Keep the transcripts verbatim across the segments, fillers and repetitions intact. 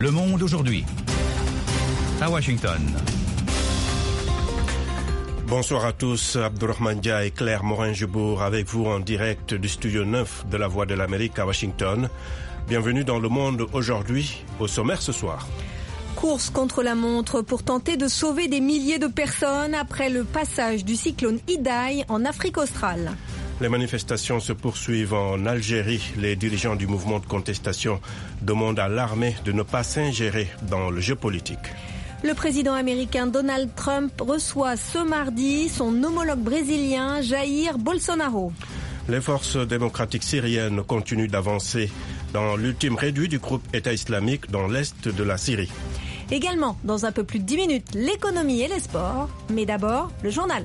Le Monde aujourd'hui, à Washington. Bonsoir à tous, Abdourahmane Dia et Claire Morin-Jebour avec vous en direct du studio neuf de la Voix de l'Amérique à Washington. Bienvenue dans Le Monde aujourd'hui, au sommaire ce soir. Course contre la montre pour tenter de sauver des milliers de personnes après le passage du cyclone Idai en Afrique australe. Les manifestations se poursuivent en Algérie. Les dirigeants du mouvement de contestation demandent à l'armée de ne pas s'ingérer dans le jeu politique. Le président américain Donald Trump reçoit ce mardi son homologue brésilien Jair Bolsonaro. Les forces démocratiques syriennes continuent d'avancer dans l'ultime réduit du groupe État islamique dans l'est de la Syrie. Également, dans un peu plus de dix minutes, l'économie et les sports. Mais d'abord, le journal.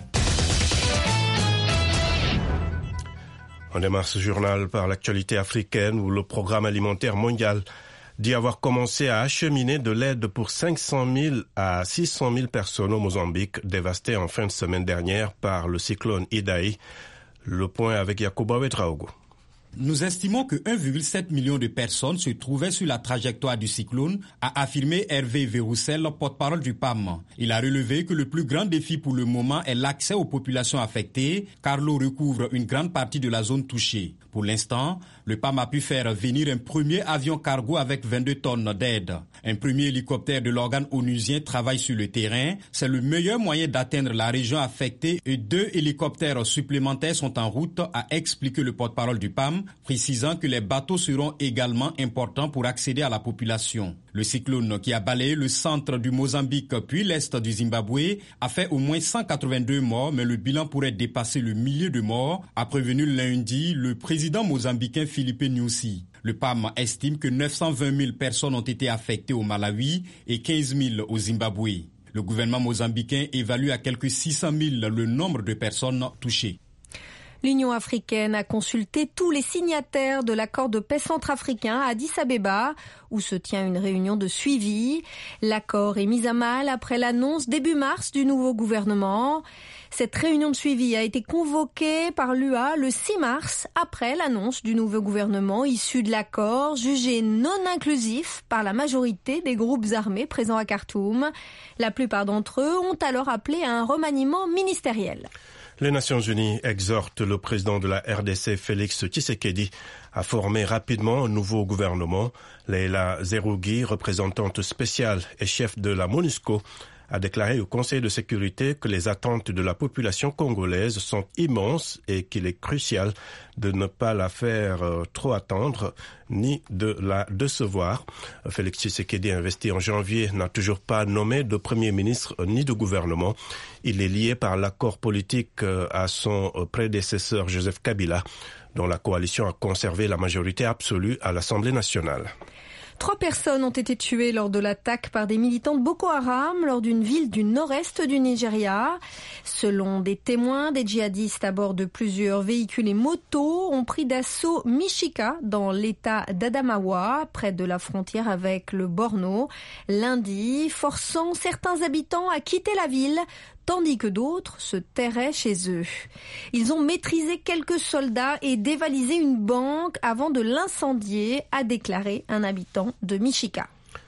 On démarre ce journal par l'actualité africaine où le programme alimentaire mondial dit avoir commencé à acheminer de l'aide pour cinq cent mille à six cent mille personnes au Mozambique dévastées en fin de semaine dernière par le cyclone Idai. Le point avec Yacouba Ouedraogo. Nous estimons que un virgule sept million de personnes se trouvaient sur la trajectoire du cyclone, a affirmé Hervé Véroussel, porte-parole du P A M. Il a relevé que le plus grand défi pour le moment est l'accès aux populations affectées, car l'eau recouvre une grande partie de la zone touchée. Pour l'instant, le P A M a pu faire venir un premier avion cargo avec vingt-deux tonnes d'aide. Un premier hélicoptère de l'organe onusien travaille sur le terrain. C'est le meilleur moyen d'atteindre la région affectée et deux hélicoptères supplémentaires sont en route, a expliqué le porte-parole du P A M, précisant que les bateaux seront également importants pour accéder à la population. Le cyclone qui a balayé le centre du Mozambique puis l'est du Zimbabwe a fait au moins cent quatre-vingt-deux morts, mais le bilan pourrait dépasser le millier de morts, a prévenu lundi le président mozambicain Filipe Nyusi. Le P A M estime que neuf cent vingt mille personnes ont été affectées au Malawi et quinze mille au Zimbabwe. Le gouvernement mozambicain évalue à quelque six cent mille le nombre de personnes touchées. L'Union africaine a consulté tous les signataires de l'accord de paix centrafricain à Addis-Abeba, où se tient une réunion de suivi. L'accord est mis à mal après l'annonce début mars du nouveau gouvernement. Cette réunion de suivi a été convoquée par l'U A le six mars, après l'annonce du nouveau gouvernement issu de l'accord, jugé non inclusif par la majorité des groupes armés présents à Khartoum. La plupart d'entre eux ont alors appelé à un remaniement ministériel. Les Nations Unies exhortent le président de la R D C, Félix Tshisekedi, à former rapidement un nouveau gouvernement. Leila Zerougui, représentante spéciale et chef de la MONUSCO, a déclaré au Conseil de sécurité que les attentes de la population congolaise sont immenses et qu'il est crucial de ne pas la faire euh, trop attendre ni de la décevoir. Félix Tshisekedi, investi en janvier, n'a toujours pas nommé de Premier ministre ni de gouvernement. Il est lié par l'accord politique euh, à son euh, prédécesseur Joseph Kabila, dont la coalition a conservé la majorité absolue à l'Assemblée nationale. Trois personnes ont été tuées lors de l'attaque par des militants de Boko Haram lors d'une ville du nord-est du Nigeria. Selon des témoins, des djihadistes à bord de plusieurs véhicules et motos ont pris d'assaut Michika dans l'état d'Adamawa, près de la frontière avec le Borno, lundi, forçant certains habitants à quitter la ville, tandis que d'autres se terraient chez eux. Ils ont maîtrisé quelques soldats et dévalisé une banque avant de l'incendier, a déclaré un habitant de Michika.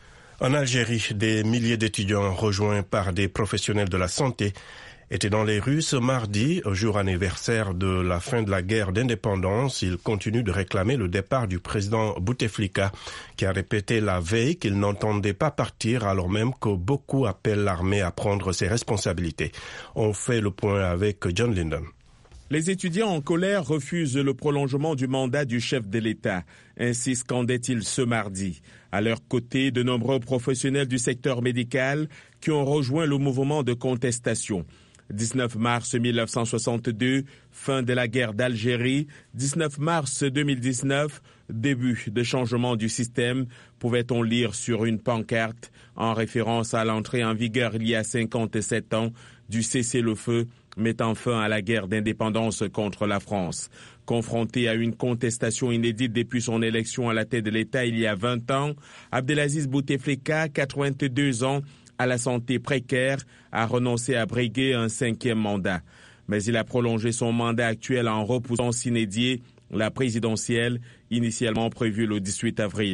En Algérie, des milliers d'étudiants rejoints par des professionnels de la santé étaient dans les rues ce mardi, jour anniversaire de la fin de la guerre d'indépendance. Ils continuent de réclamer le départ du président Bouteflika, qui a répété la veille qu'il n'entendait pas partir, alors même que beaucoup appellent l'armée à prendre ses responsabilités. On fait le point avec John Linden. Les étudiants en colère refusent le prolongement du mandat du chef de l'État. Ainsi scandaient-ils ce mardi. À leur côté, de nombreux professionnels du secteur médical qui ont rejoint le mouvement de contestation. dix-neuf mars mille neuf cent soixante-deux, fin de la guerre d'Algérie. dix-neuf mars deux mille dix-neuf, début de changement du système, pouvait-on lire sur une pancarte en référence à l'entrée en vigueur il y a cinquante-sept ans du cessez-le-feu mettant fin à la guerre d'indépendance contre la France. Confronté à une contestation inédite depuis son élection à la tête de l'État il y a vingt ans, Abdelaziz Bouteflika, quatre-vingt-deux ans, à la santé précaire, a renoncé à briguer un cinquième mandat. Mais il a prolongé son mandat actuel en repoussant sine die la présidentielle, initialement prévue le dix-huit avril.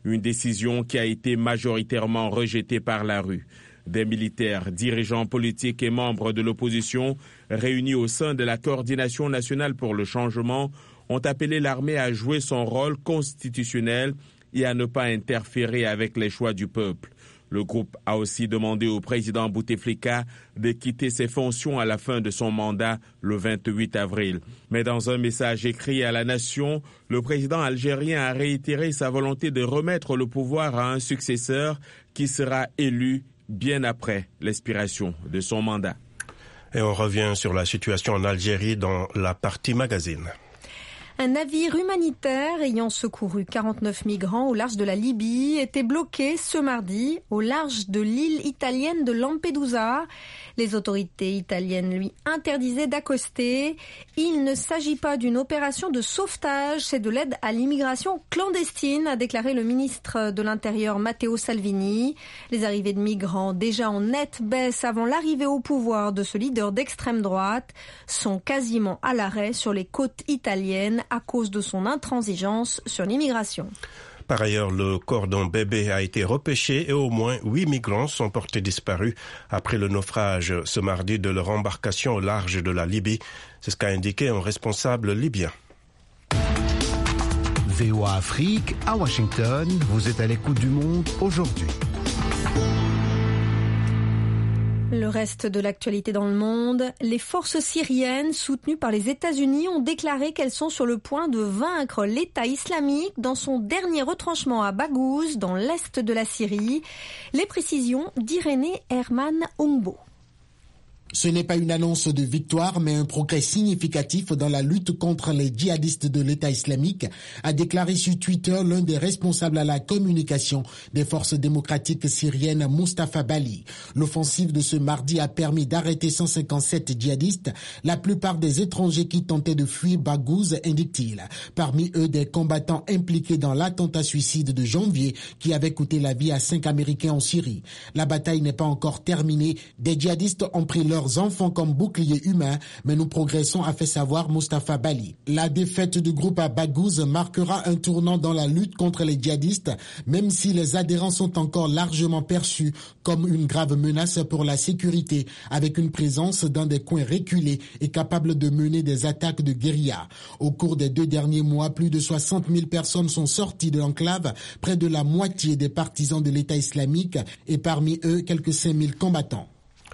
Une décision qui a été majoritairement rejetée par la rue. Des militaires, dirigeants politiques et membres de l'opposition réunis au sein de la Coordination nationale pour le changement ont appelé l'armée à jouer son rôle constitutionnel et à ne pas interférer avec les choix du peuple. Le groupe a aussi demandé au président Bouteflika de quitter ses fonctions à la fin de son mandat le vingt-huit avril. Mais dans un message écrit à la nation, le président algérien a réitéré sa volonté de remettre le pouvoir à un successeur qui sera élu bien après l'expiration de son mandat. Et on revient sur la situation en Algérie dans la partie magazine. Un navire humanitaire ayant secouru quarante-neuf migrants au large de la Libye était bloqué ce mardi au large de l'île italienne de Lampedusa. Les autorités italiennes lui interdisaient d'accoster. Il ne s'agit pas d'une opération de sauvetage, c'est de l'aide à l'immigration clandestine, a déclaré le ministre de l'Intérieur Matteo Salvini. Les arrivées de migrants, déjà en nette baisse avant l'arrivée au pouvoir de ce leader d'extrême droite, sont quasiment à l'arrêt sur les côtes italiennes à cause de son intransigeance sur l'immigration. Par ailleurs, le corps d'un bébé a été repêché et au moins huit migrants sont portés disparus après le naufrage ce mardi de leur embarcation au large de la Libye. C'est ce qu'a indiqué un responsable libyen. V O A Afrique, à Washington, vous êtes à l'écoute du monde aujourd'hui. Le reste de l'actualité dans le monde, les forces syriennes soutenues par les États-Unis ont déclaré qu'elles sont sur le point de vaincre l'État islamique dans son dernier retranchement à Baghouz, dans l'est de la Syrie. Les précisions d'Irénée Herman Ongbo. Ce n'est pas une annonce de victoire, mais un progrès significatif dans la lutte contre les djihadistes de l'État islamique, a déclaré sur Twitter l'un des responsables à la communication des forces démocratiques syriennes, Mustafa Bali. L'offensive de ce mardi a permis d'arrêter cent cinquante-sept djihadistes, la plupart des étrangers qui tentaient de fuir Baghouz, indique-t-il. Parmi eux, des combattants impliqués dans l'attentat suicide de janvier qui avait coûté la vie à cinq Américains en Syrie. La bataille n'est pas encore terminée. Des djihadistes ont pris leur enfants comme bouclier humain, mais nous progressons, a fait savoir Mustafa Bali. La défaite du groupe à Baghouz marquera un tournant dans la lutte contre les djihadistes, même si les adhérents sont encore largement perçus comme une grave menace pour la sécurité, avec une présence dans des coins reculés et capable de mener des attaques de guérilla. Au cours des deux derniers mois, plus de soixante mille personnes sont sorties de l'enclave, près de la moitié des partisans de l'État islamique et parmi eux quelques cinq mille combattants.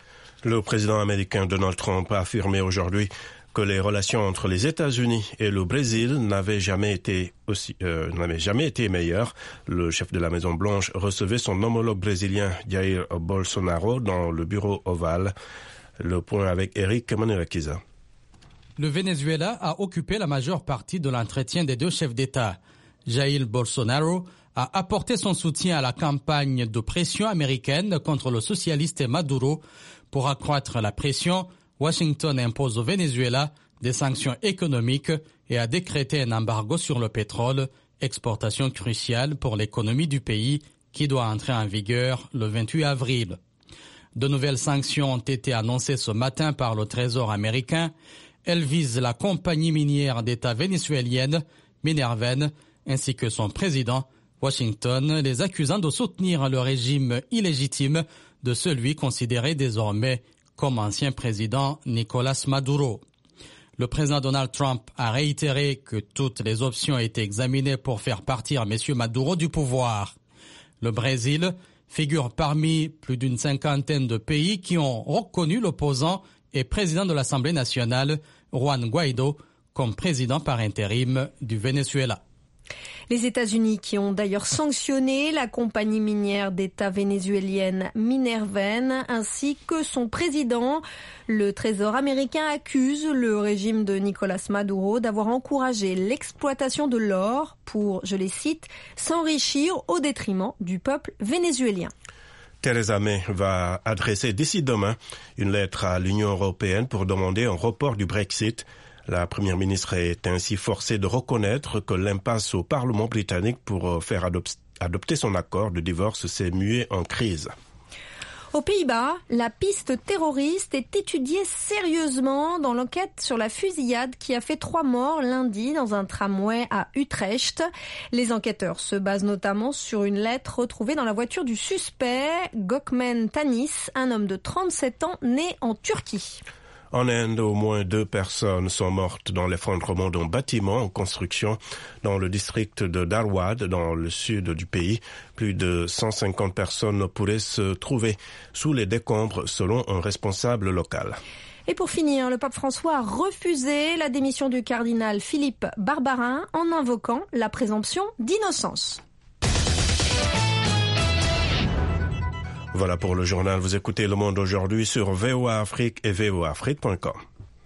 Le président américain Donald Trump a affirmé aujourd'hui que les relations entre les États-Unis et le Brésil n'avaient jamais été aussi, euh, n'avaient jamais été meilleures. Le chef de la Maison-Blanche recevait son homologue brésilien Jair Bolsonaro dans le bureau ovale. Le point avec Eric Manirakiza. Le Venezuela a occupé la majeure partie de l'entretien des deux chefs d'État. Jair Bolsonaro a apporté son soutien à la campagne de pression américaine contre le socialiste Maduro. Pour accroître la pression, Washington impose au Venezuela des sanctions économiques et a décrété un embargo sur le pétrole, exportation cruciale pour l'économie du pays qui doit entrer en vigueur le vingt-huit avril. De nouvelles sanctions ont été annoncées ce matin par le Trésor américain. Elles visent la compagnie minière d'État vénézuélienne, Minerven, ainsi que son président, Washington, les accusant de soutenir le régime illégitime de celui considéré désormais comme ancien président Nicolás Maduro. Le président Donald Trump a réitéré que toutes les options étaient examinées pour faire partir M. Maduro du pouvoir. Le Brésil figure parmi plus d'une cinquantaine de pays qui ont reconnu l'opposant et président de l'Assemblée nationale, Juan Guaido, comme président par intérim du Venezuela. Les États-Unis qui ont d'ailleurs sanctionné la compagnie minière d'État vénézuélienne Minerven ainsi que son président. Le Trésor américain accuse le régime de Nicolás Maduro d'avoir encouragé l'exploitation de l'or pour, je les cite, s'enrichir au détriment du peuple vénézuélien. Theresa May va adresser d'ici demain une lettre à l'Union européenne pour demander un report du Brexit. La première ministre est ainsi forcée de reconnaître que l'impasse au Parlement britannique pour faire adop- adopter son accord de divorce s'est muée en crise. Aux Pays-Bas, la piste terroriste est étudiée sérieusement dans l'enquête sur la fusillade qui a fait trois morts lundi dans un tramway à Utrecht. Les enquêteurs se basent notamment sur une lettre retrouvée dans la voiture du suspect, Gökmen Tanis, un homme de trente-sept ans né en Turquie. En Inde, au moins deux personnes sont mortes dans l'effondrement d'un bâtiment en construction dans le district de Dharwad, dans le sud du pays. Plus de cent cinquante personnes pourraient se trouver sous les décombres, selon un responsable local. Et pour finir, le pape François a refusé la démission du cardinal Philippe Barbarin en invoquant la présomption d'innocence. Voilà pour le journal. Vous écoutez Le Monde aujourd'hui sur V O A Afrique et V O A Afrique point com.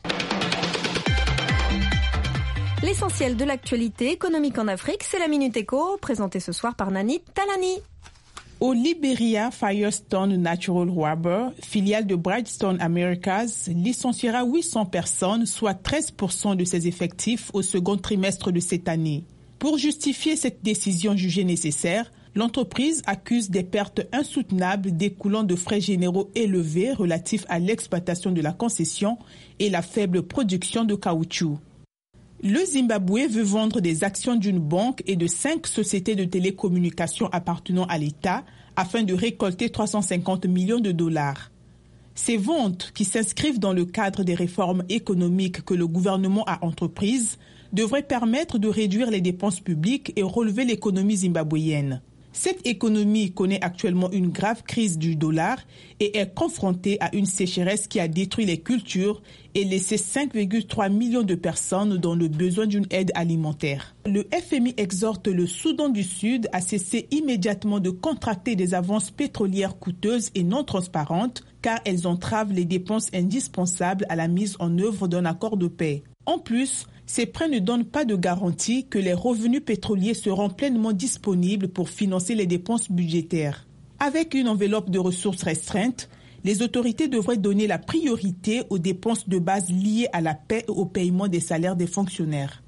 L'essentiel de l'actualité économique en Afrique, c'est la Minute Éco, présentée ce soir par Nani Talani. Au Liberia, Firestone Natural Rubber, filiale de Brightstone Americas, licenciera huit cents personnes, soit treize pour cent de ses effectifs au second trimestre de cette année. Pour justifier cette décision jugée nécessaire, l'entreprise accuse des pertes insoutenables découlant de frais généraux élevés relatifs à l'exploitation de la concession et la faible production de caoutchouc. Le Zimbabwe veut vendre des actions d'une banque et de cinq sociétés de télécommunications appartenant à l'État afin de récolter trois cent cinquante millions de dollars. Ces ventes, qui s'inscrivent dans le cadre des réformes économiques que le gouvernement a entreprises, devraient permettre de réduire les dépenses publiques et relever l'économie zimbabwéenne. Cette économie connaît actuellement une grave crise du dollar et est confrontée à une sécheresse qui a détruit les cultures et laissé cinq virgule trois millions de personnes dans le besoin d'une aide alimentaire. Le F M I exhorte le Soudan du Sud à cesser immédiatement de contracter des avances pétrolières coûteuses et non transparentes car elles entravent les dépenses indispensables à la mise en œuvre d'un accord de paix. En plus, ces prêts ne donnent pas de garantie que les revenus pétroliers seront pleinement disponibles pour financer les dépenses budgétaires. Avec une enveloppe de ressources restreinte, les autorités devraient donner la priorité aux dépenses de base liées à la paix et au paiement des salaires des fonctionnaires.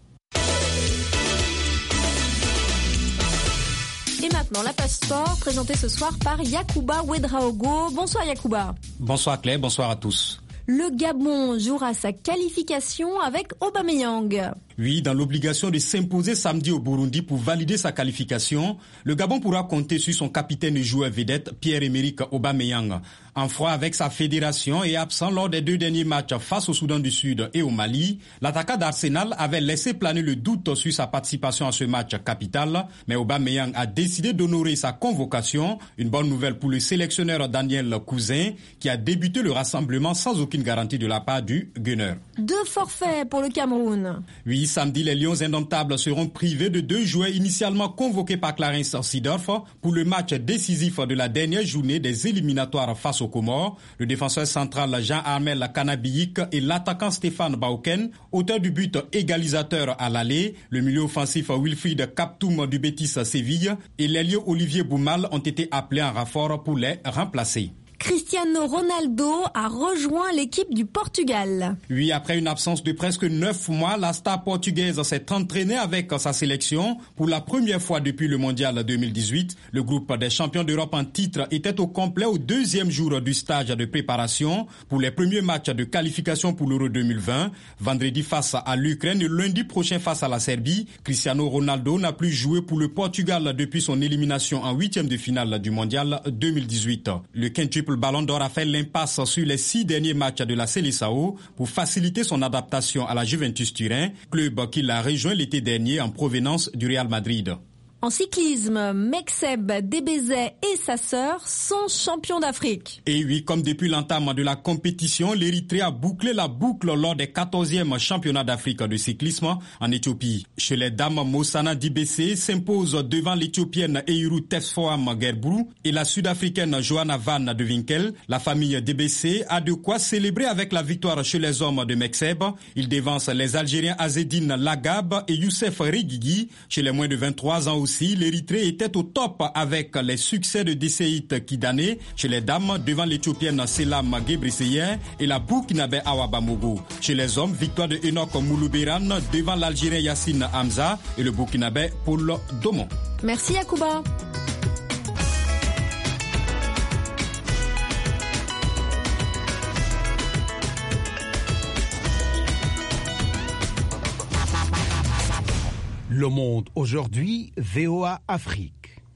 Et maintenant, la page sport, présentée ce soir par Yacouba Ouedraogo. Bonsoir Yacouba. Bonsoir Claire, bonsoir à tous. Le Gabon jouera sa qualification avec Aubameyang. Oui, dans l'obligation de s'imposer samedi au Burundi pour valider sa qualification, le Gabon pourra compter sur son capitaine et joueur vedette Pierre-Emerick Aubameyang. En froid avec sa fédération et absent lors des deux derniers matchs face au Soudan du Sud et au Mali, l'attaquant d'Arsenal avait laissé planer le doute sur sa participation à ce match capital, mais Aubameyang a décidé d'honorer sa convocation, une bonne nouvelle pour le sélectionneur Daniel Cousin qui a débuté le rassemblement sans aucune garantie de la part du Gunner. Deux forfaits pour le Cameroun. Oui, samedi, les Lions indomptables seront privés de deux joueurs initialement convoqués par Clarence Seedorf pour le match décisif de la dernière journée des éliminatoires face aux Comores. Le défenseur central Jean-Armel Kanabiyik et l'attaquant Stéphane Bauken, auteur du but égalisateur à l'aller. Le milieu offensif Wilfried Kaptoum du Betis Séville et l'ailier Olivier Boumal ont été appelés en renfort pour les remplacer. Cristiano Ronaldo a rejoint l'équipe du Portugal. Oui, après une absence de presque neuf mois, la star portugaise s'est entraînée avec sa sélection pour la première fois depuis le mondial deux mille dix-huit. Le groupe des champions d'Europe en titre était au complet au deuxième jour du stage de préparation pour les premiers matchs de qualification pour l'Euro deux mille vingt. Vendredi face à l'Ukraine et lundi prochain face à la Serbie. Cristiano Ronaldo n'a plus joué pour le Portugal depuis son élimination en huitième de finale du mondial deux mille dix-huit. Le quintuple Ballon d'Or a fait l'impasse sur les six derniers matchs de la Seleção pour faciliter son adaptation à la Juventus Turin, club qu'il a rejoint l'été dernier en provenance du Real Madrid. En cyclisme, Mekseb Debesay et sa sœur sont champions d'Afrique. Et oui, comme depuis l'entame de la compétition, l'Érythrée a bouclé la boucle lors des quatorzièmes championnats d'Afrique de cyclisme en Éthiopie. Chez les dames, Mossana Dibese s'impose devant l'Éthiopienne Eiru Tesfoam Gerbru et la Sud-Africaine Johanna Van de Winkel. La famille Dibese a de quoi célébrer avec la victoire chez les hommes de Mekseb. Il dévance les Algériens Azedine Lagab et Youssef Rigigi. Chez les moins de vingt-trois ans aussi, l'Érythrée était au top avec les succès de Deseït Kidane chez les dames devant l'Éthiopienne Selam Gebreseyer et la Burkinabé Awa Bamogo. Chez les hommes, victoire de Enoch Moulouberan devant l'Algérien Yassine Hamza et le Burkinabé Paul Domon. Merci Yacouba. Le Monde aujourd'hui, V O A Afrique.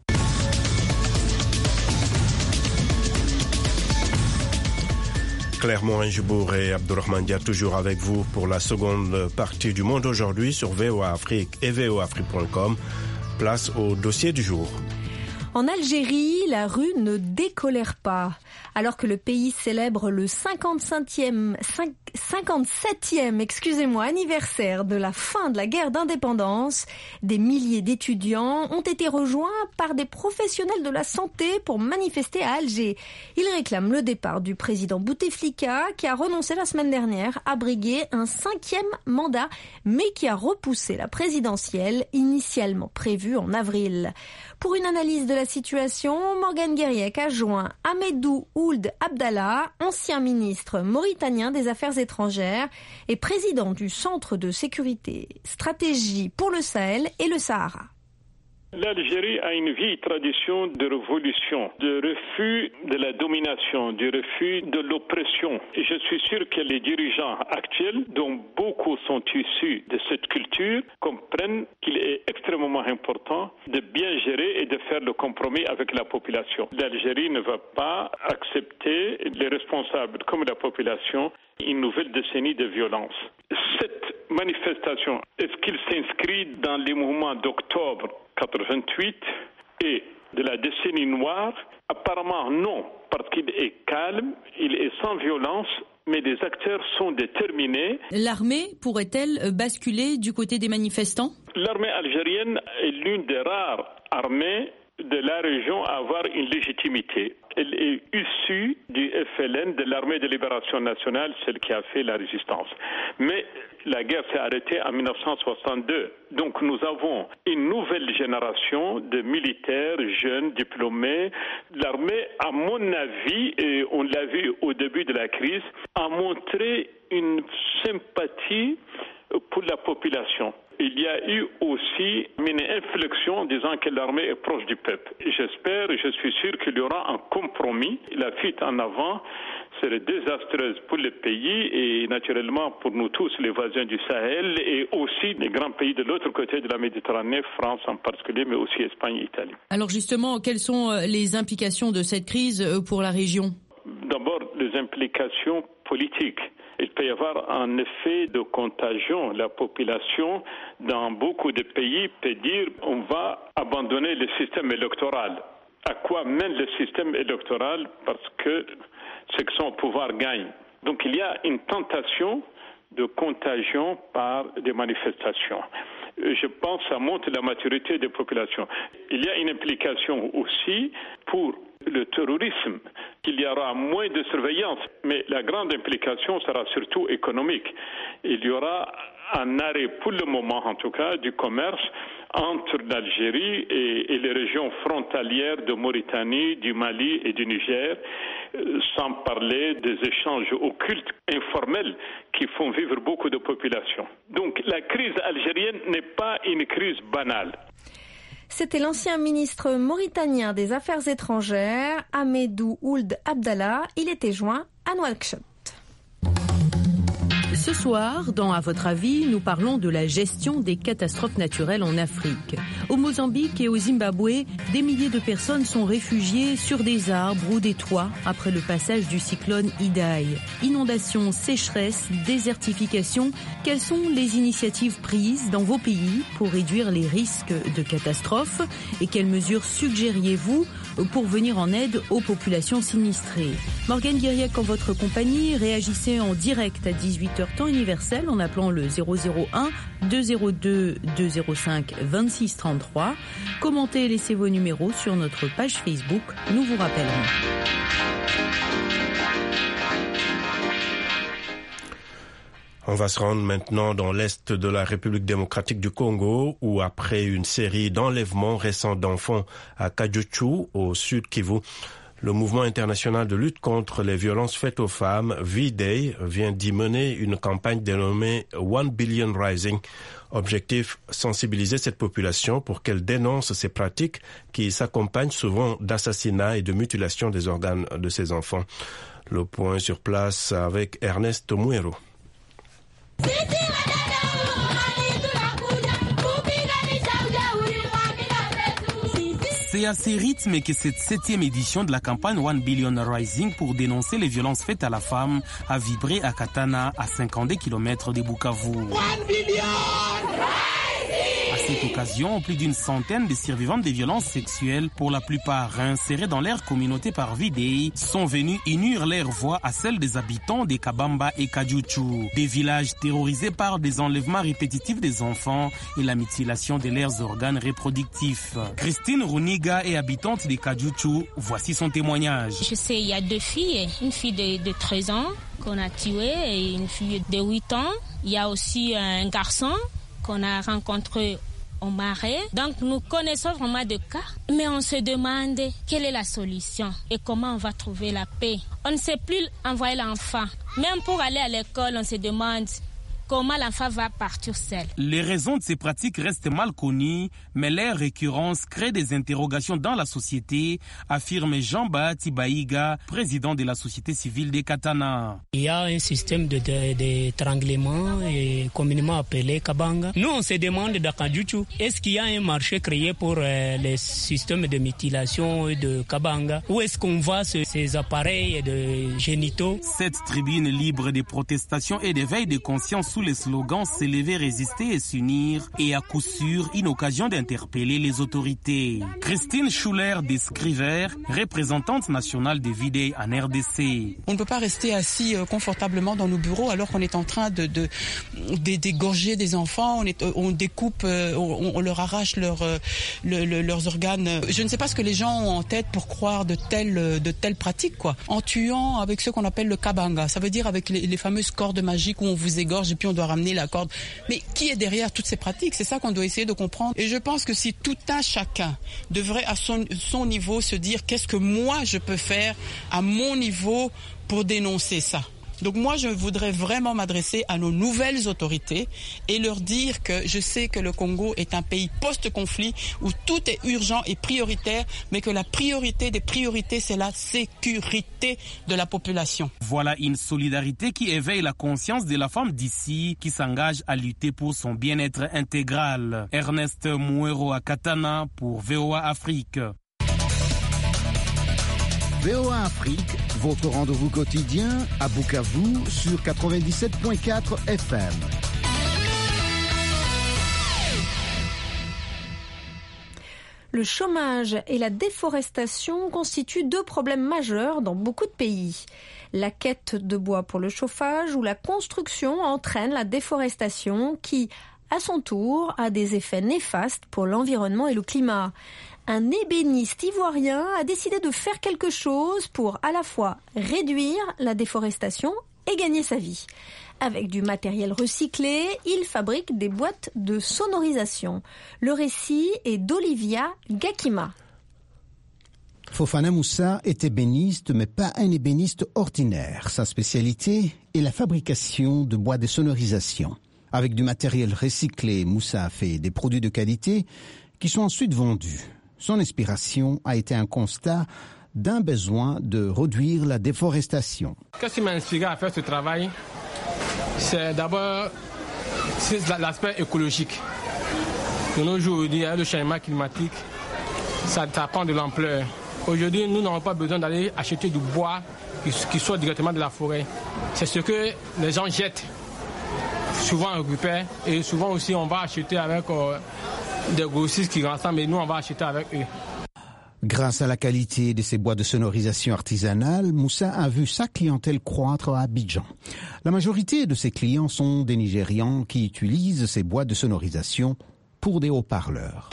Clermont Injibour et Abdourahmane Dia toujours avec vous pour la seconde partie du Monde aujourd'hui sur V O A Afrique et V O A Afrique point com. Place au dossier du jour. En Algérie, la rue ne décolère pas. Alors que le pays célèbre le cinquante-septième, cinquante-septième excusez-moi, anniversaire de la fin de la guerre d'indépendance, des milliers d'étudiants ont été rejoints par des professionnels de la santé pour manifester à Alger. Ils réclament le départ du président Bouteflika qui a renoncé la semaine dernière à briguer un cinquième mandat, mais qui a repoussé la présidentielle initialement prévue en avril. Pour une analyse de la situation, Morgane Guériec a joint Ahmedou Ould Abdallah, ancien ministre mauritanien des Affaires étrangères et président du Centre de sécurité stratégie pour le Sahel et le Sahara. L'Algérie a une vieille tradition de révolution, de refus de la domination, du refus de l'oppression. Et je suis sûr que les dirigeants actuels, dont beaucoup sont issus de cette culture, comprennent qu'il est extrêmement important de bien gérer et de faire le compromis avec la population. L'Algérie ne va pas accepter, les responsables comme la population, une nouvelle décennie de violence. Cette manifestation, est-ce qu'il s'inscrit dans les mouvements d'octobre quatre-vingt-huit et de la décennie noire? Apparemment non, parce qu'il est calme, il est sans violence, mais les acteurs sont déterminés. L'armée pourrait-elle basculer du côté des manifestants? L'armée algérienne est l'une des rares armées de la région à avoir une légitimité. Elle est issue du F L N, de l'armée de libération nationale, celle qui a fait la résistance. Mais la guerre s'est arrêtée en dix-neuf cent soixante-deux. Donc nous avons une nouvelle génération de militaires jeunes, diplômés. L'armée, à mon avis, et on l'a vu au début de la crise, a montré une sympathie pour la population. Il y a eu aussi une inflexion en disant que l'armée est proche du peuple. J'espère et je suis sûr qu'il y aura un compromis. La fuite en avant serait désastreuse pour le pays et naturellement pour nous tous, les voisins du Sahel et aussi les grands pays de l'autre côté de la Méditerranée, France en particulier, mais aussi Espagne et Italie. Alors justement, quelles sont les implications de cette crise pour la région? D'abord, les implications politiques. Il peut y avoir un effet de contagion. La population, dans beaucoup de pays, peut dire on va abandonner le système électoral. À quoi mène le système électoral? Parce que ceux qui sont au pouvoir gagnent. Donc il y a une tentation de contagion par des manifestations. Je pense que ça montre la maturité des populations. Il y a une implication aussi pour le terrorisme, qu'il y aura moins de surveillance, mais la grande implication sera surtout économique. Il y aura un arrêt, pour le moment en tout cas, du commerce entre l'Algérie et, et les régions frontalières de Mauritanie, du Mali et du Niger, sans parler des échanges occultes, informels, qui font vivre beaucoup de populations. Donc la crise algérienne n'est pas une crise banale. C'était l'ancien ministre mauritanien des Affaires étrangères, Ahmedou Ould Abdallah. Il était joint à Nouakchott. Ce soir, dans À votre avis, nous parlons de la gestion des catastrophes naturelles en Afrique. Au Mozambique et au Zimbabwe, des milliers de personnes sont réfugiées sur des arbres ou des toits après le passage du cyclone Idai. Inondations, sécheresse, désertification, quelles sont les initiatives prises dans vos pays pour réduire les risques de catastrophes et quelles mesures suggériez-vous pour venir en aide aux populations sinistrées? Morgane Guériec en votre compagnie, réagissez en direct à dix-huit heures temps universel en appelant le zéro zéro un deux zéro deux deux zéro cinq vingt-six trente-trois. Commentez et laissez vos numéros sur notre page Facebook. Nous vous rappellerons. On va se rendre maintenant dans l'est de la République démocratique du Congo où après une série d'enlèvements récents d'enfants à Kajuchu au sud Kivu, le mouvement international de lutte contre les violences faites aux femmes, V-Day, vient d'y mener une campagne dénommée One Billion Rising. Objectif, sensibiliser cette population pour qu'elle dénonce ces pratiques qui s'accompagnent souvent d'assassinats et de mutilation des organes de ces enfants. Le point sur place avec Ernest Muero. C'est à ces rythmes que cette septième édition de la campagne One Billion Rising pour dénoncer les violences faites à la femme a vibré à Katana, à cinquante kilomètres de Bukavu. One Billion Rising! À cette occasion, plus d'une centaine de survivantes des violences sexuelles, pour la plupart réinsérées dans leur communauté par Vidéi, sont venus unir leur voix à celle des habitants des Kabamba et Kajuchu, des villages terrorisés par des enlèvements répétitifs des enfants et la mutilation de leurs organes reproductifs. Christine Runiga est habitante des Kajuchu, voici son témoignage. Je sais, il y a deux filles, une fille de, de treize ans qu'on a tuée et une fille de huit ans. Il y a aussi un garçon qu'on a rencontré au marais. Donc nous connaissons vraiment de cas, mais on se demande quelle est la solution et comment on va trouver la paix. On ne sait plus envoyer l'enfant. Même pour aller à l'école, on se demande comment l'enfant va partir seul. Les raisons de ces pratiques restent mal connues, mais leur récurrence crée des interrogations dans la société, affirme Jean-Baptiste Baïga, président de la société civile des Katana. Il y a un système de, de, d'étranglement et communément appelé Kabanga. Nous, on se demande dans Kajuchu, est-ce qu'il y a un marché créé pour euh, les systèmes de mutilation de Kabanga? Où est-ce qu'on voit ce, ces appareils de génitaux? Cette tribune libre de protestation et d'éveil de conscience sous les slogans s'élever, résister et s'unir est à coup sûr une occasion d'interpeller les autorités. Christine Schuller d'Escriver, représentante nationale des Vidéi en R D C. On ne peut pas rester assis euh, confortablement dans nos bureaux alors qu'on est en train de, de, de d'égorger des enfants, on, est, on découpe, euh, on, on leur arrache leur, euh, le, le, leurs organes. Je ne sais pas ce que les gens ont en tête pour croire de telles, de telles pratiques, quoi. En tuant avec ce qu'on appelle le kabanga, ça veut dire avec les, les fameuses cordes magiques où on vous égorge et puis on doit ramener la corde. Mais qui est derrière toutes ces pratiques? C'est ça qu'on doit essayer de comprendre. Et je pense que si tout un chacun devrait à son, son niveau se dire qu'est-ce que moi je peux faire à mon niveau pour dénoncer ça. Donc moi, je voudrais vraiment m'adresser à nos nouvelles autorités et leur dire que je sais que le Congo est un pays post-conflit où tout est urgent et prioritaire, mais que la priorité des priorités, c'est la sécurité de la population. Voilà une solidarité qui éveille la conscience de la femme d'ici, qui s'engage à lutter pour son bien-être intégral. Ernest Mouero à Katana pour V O A Afrique. V O A Afrique, votre rendez-vous quotidien à Bukavu sur quatre-vingt-dix-sept virgule quatre F M. Le chômage et la déforestation constituent deux problèmes majeurs dans beaucoup de pays. La quête de bois pour le chauffage ou la construction entraîne la déforestation qui, à son tour, a des effets néfastes pour l'environnement et le climat. Un ébéniste ivoirien a décidé de faire quelque chose pour à la fois réduire la déforestation et gagner sa vie. Avec du matériel recyclé, il fabrique des boîtes de sonorisation. Le récit est d'Olivia Gakima. Fofana Moussa est ébéniste, mais pas un ébéniste ordinaire. Sa spécialité est la fabrication de boîtes de sonorisation. Avec du matériel recyclé, Moussa a fait des produits de qualité qui sont ensuite vendus. Son inspiration a été un constat d'un besoin de réduire la déforestation. Qu'est-ce qui m'a inspiré à faire ce travail? C'est d'abord c'est l'aspect écologique. De nos jours, il y a le changement climatique, ça, ça prend de l'ampleur. Aujourd'hui, nous n'avons pas besoin d'aller acheter du bois qui, qui sort directement de la forêt. C'est ce que les gens jettent, souvent on récupère, et souvent aussi on va acheter avec euh, des grossistes qui rassemblent, et nous on va acheter avec eux. Grâce à la qualité de ces boîtes de sonorisation artisanales, Moussa a vu sa clientèle croître à Abidjan. La majorité de ses clients sont des Nigérians qui utilisent ces boîtes de sonorisation pour des haut-parleurs.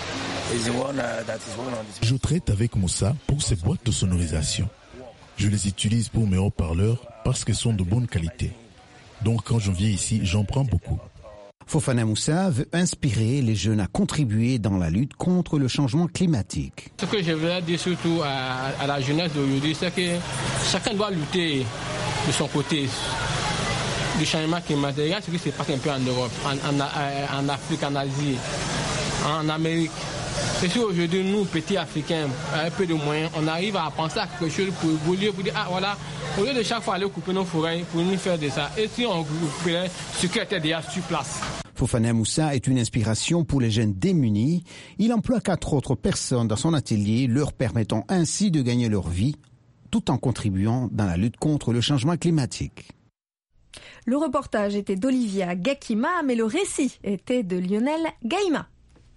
Je traite avec Moussa pour ces boîtes de sonorisation. Je les utilise pour mes haut-parleurs parce qu'elles sont de bonne qualité. Donc quand je viens ici, j'en prends beaucoup. Fofana Moussa veut inspirer les jeunes à contribuer dans la lutte contre le changement climatique. Ce que je voudrais dire surtout à, à la jeunesse d'aujourd'hui, c'est que chacun doit lutter de son côté du changement climatique. Regarde ce qui se passe un peu en Europe, en, en, en Afrique, en Asie, en Amérique. C'est sûr aujourd'hui, nous, petits Africains, avec peu de moyens, on arrive à penser à quelque chose pour évoluer, pour dire, ah voilà, au lieu de chaque fois aller couper nos forêts, pour nous faire de ça. Et si on couperait ce qui était déjà sur place. Fofana Moussa est une inspiration pour les jeunes démunis. Il emploie quatre autres personnes dans son atelier, leur permettant ainsi de gagner leur vie, tout en contribuant dans la lutte contre le changement climatique. Le reportage était d'Olivia Gakima, mais le récit était de Lionel Gaïma.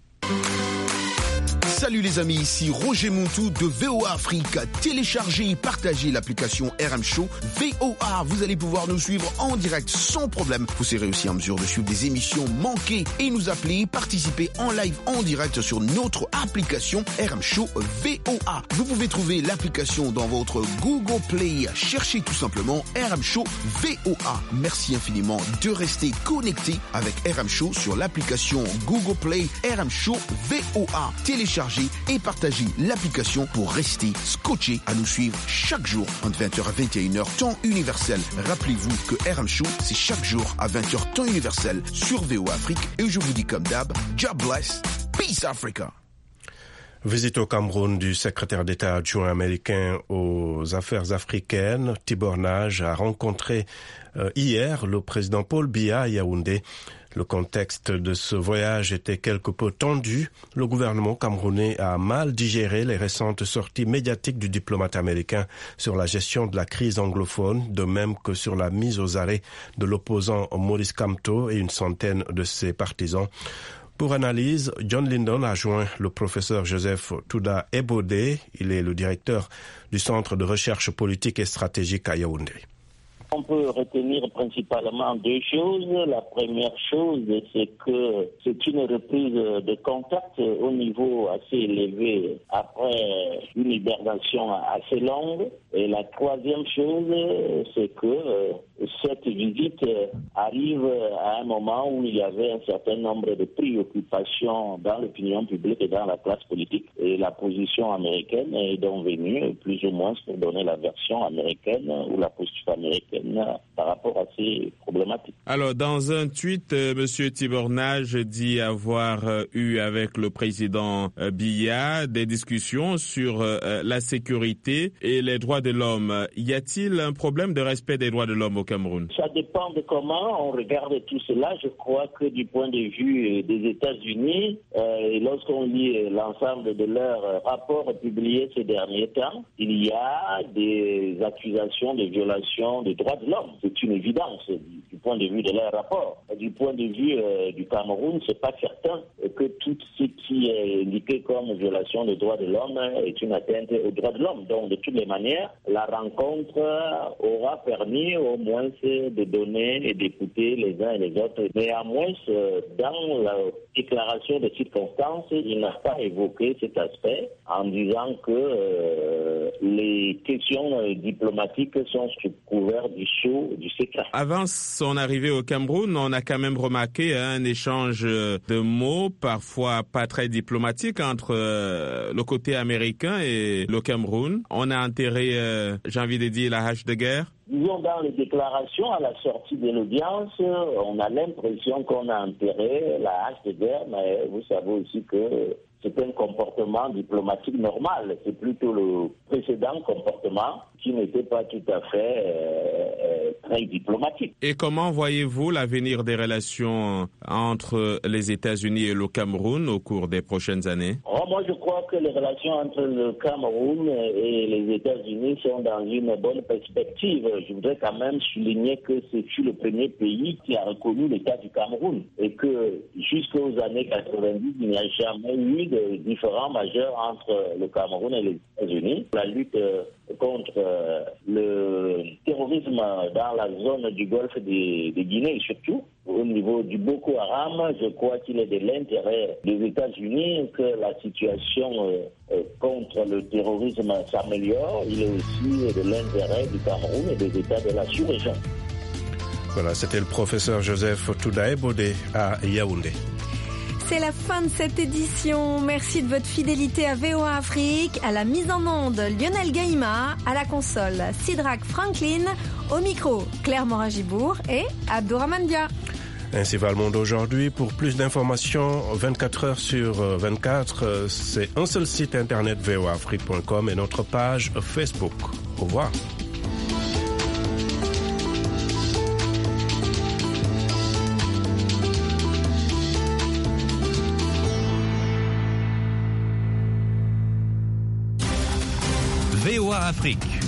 Salut les amis, ici Roger Montou de V O A Afrique. Téléchargez et partagez l'application R M Show V O A. Vous allez pouvoir nous suivre en direct sans problème. Vous serez aussi en mesure de suivre des émissions manquées et nous appeler, participer en live en direct sur notre application R M Show V O A. Vous pouvez trouver l'application dans votre Google Play. Cherchez tout simplement R M Show V O A. Merci infiniment de rester connecté avec R M Show sur l'application Google Play R M Show V O A. Téléchargez et partagez l'application pour rester scotché à nous suivre chaque jour entre vingt heures à vingt et une heures temps universel. Rappelez-vous que R M Show, c'est chaque jour à vingt heures temps universel sur V O A Afrique. Et je vous dis comme d'hab, God bless, peace Africa. Visite au Cameroun du secrétaire d'État adjoint américain aux affaires africaines, Tibor Nagy, a rencontré euh, hier le président Paul Biya à Yaoundé. Le contexte de ce voyage était quelque peu tendu. Le gouvernement camerounais a mal digéré les récentes sorties médiatiques du diplomate américain sur la gestion de la crise anglophone, de même que sur la mise aux arrêts de l'opposant Maurice Kamto et une centaine de ses partisans. Pour analyse, John Lindon a joint le professeur Joseph Touda Ebode. Il est le directeur du Centre de recherche politique et stratégique à Yaoundé. On peut retenir principalement deux choses. La première chose, c'est que c'est une reprise de contact au niveau assez élevé après une hibernation assez longue. Et la troisième chose, c'est que cette visite arrive à un moment où il y avait un certain nombre de préoccupations dans l'opinion publique et dans la classe politique. Et la position américaine est donc venue plus ou moins pour donner la version américaine ou la posture américaine par rapport à ces problématiques. Alors, dans un tweet, euh, M. Tibor Nagy dit avoir euh, eu avec le président euh, Biya des discussions sur euh, la sécurité et les droits de l'homme. Y a-t-il un problème de respect des droits de l'homme au Cameroun? Ça dépend de comment on regarde tout cela. Je crois que du point de vue des États-Unis, euh, et lorsqu'on lit l'ensemble de leurs rapports publiés ces derniers temps, il y a des accusations de violation des droits de l'homme. C'est une évidence du, du point de vue de leur rapport. Du point de vue euh, du Cameroun, c'est pas certain que tout ce qui est indiqué comme violation des droits de l'homme est une atteinte aux droits de l'homme. Donc, de toutes les manières, la rencontre aura permis au moins de donner et d'écouter les uns et les autres. Néanmoins, dans la déclaration de circonstances, il n'a pas évoqué cet aspect en disant que euh, les questions diplomatiques sont sous couvert du sceau du secret. Avant son arrivée au Cameroun, on a quand même remarqué hein, un échange de mots, parfois pas très diplomatique, entre euh, le côté américain et le Cameroun. On a enterré, euh, j'ai envie de dire, la hache de guerre. Disons, dans les déclarations à la sortie de l'audience, on a l'impression qu'on a enterré la hache de guerre, mais vous savez aussi que c'est un comportement diplomatique normal. C'est plutôt le précédent comportement qui n'était pas tout à fait euh, euh, très diplomatique. Et comment voyez-vous l'avenir des relations entre les États-Unis et le Cameroun au cours des prochaines années? Oh, moi, je crois que les relations entre le Cameroun et les États-Unis sont dans une bonne perspective. Je voudrais quand même souligner que c'est le premier pays qui a reconnu l'État du Cameroun et que jusqu'aux années quatre-vingt-dix, il n'y a jamais eu de différends majeurs entre le Cameroun et les États-Unis. La lutte contre le terrorisme dans la zone du golfe de, de Guinée, surtout au niveau du Boko Haram, je crois qu'il est de l'intérêt des États-Unis que la situation euh, contre le terrorisme s'améliore. Il est aussi de l'intérêt du Cameroun et des États de la sous-région. Voilà, c'était le professeur Joseph Touda Ebode à Yaoundé. C'est la fin de cette édition. Merci de votre fidélité à V O A Afrique, à la mise en onde Lionel Gaïma, à la console Sidrak Franklin, au micro Claire Moragibourg et Abdourahmane Dia. Ainsi va le monde aujourd'hui. Pour plus d'informations, vingt-quatre heures sur vingt-quatre, c'est un seul site internet v o a afrique point com et notre page Facebook. Au revoir. Afrique.